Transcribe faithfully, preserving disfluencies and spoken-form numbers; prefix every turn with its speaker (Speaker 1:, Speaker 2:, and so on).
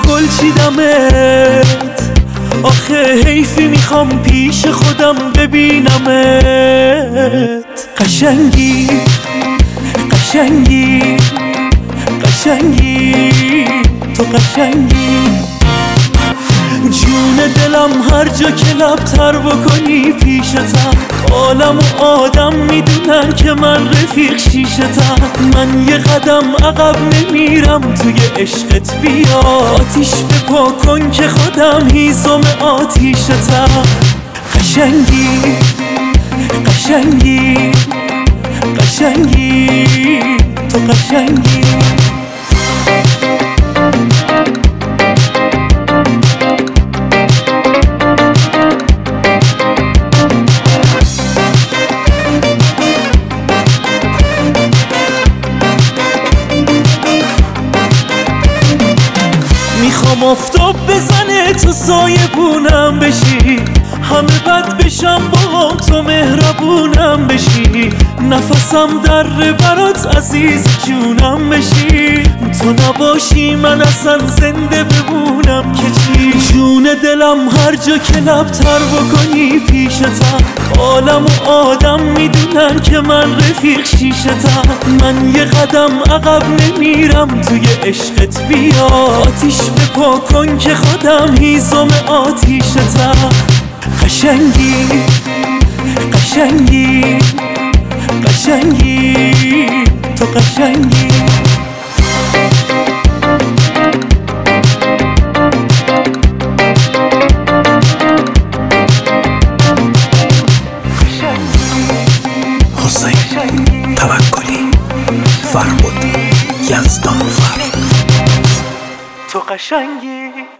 Speaker 1: گل چیدمت، آخه حیفی میخوام پیش خودم ببینمت. قشنگی قشنگی قشنگی تو قشنگی، جون دلم هر جا که لب تر بکنی پیشتم، عالم و آدم میدونن که من رفیق شیشتم. من یه قدم عقب نمیرم توی عشقت، بیا آتیش بپا کن که خودم هیزم آتیشتم. قشنگی قشنگی قشنگی تو قشنگی. میخوام آفتاب بزنه تو سایبونم بشی، همه بد بشم با تو مهربونم بشی. نفسم در برات عزیز جونم بشی، تو نباشی من اصلا زنده بمونم که چی. جون دلم هر جا که لب تر بکنی پیشتم، عالم و آدم میدونن که من رفیق شیشتم. من یه قدم عقب نمیرم توی عشقت، بیا آتیش بپا کن که خودم هیزم آتیشتم. قشنگی قشنگی قشنگی تو قشنگی.
Speaker 2: حسین توکلی، فرهاد یزدانفر.
Speaker 1: تو قشنگی.